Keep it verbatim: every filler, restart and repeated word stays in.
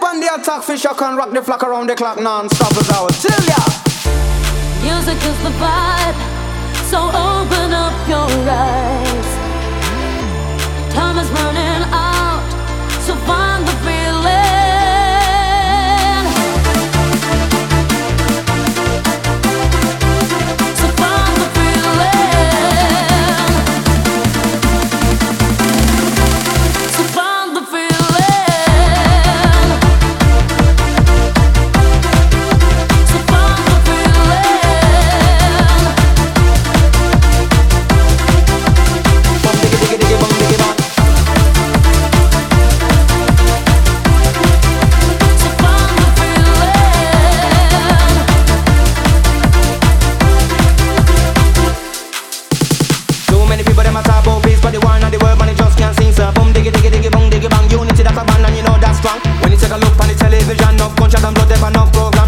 on the attack, fish I can rock the flock around the clock non-stop as I will tell ya. Music is the vibe, so open up your eyes. Time is running out, so find the feeling. So find the feeling. So find the feeling. So find the feeling. Bum diggy diggy diggy bum diggy bum. So find the feeling. Too many people them a talk about peace, but the war and the world man it just can't sing. So boom diggy diggy diggy bang diggy bang. Unity that a band and you know that's strong. When you take a look on the television, enough gunshot and blood, there enough program.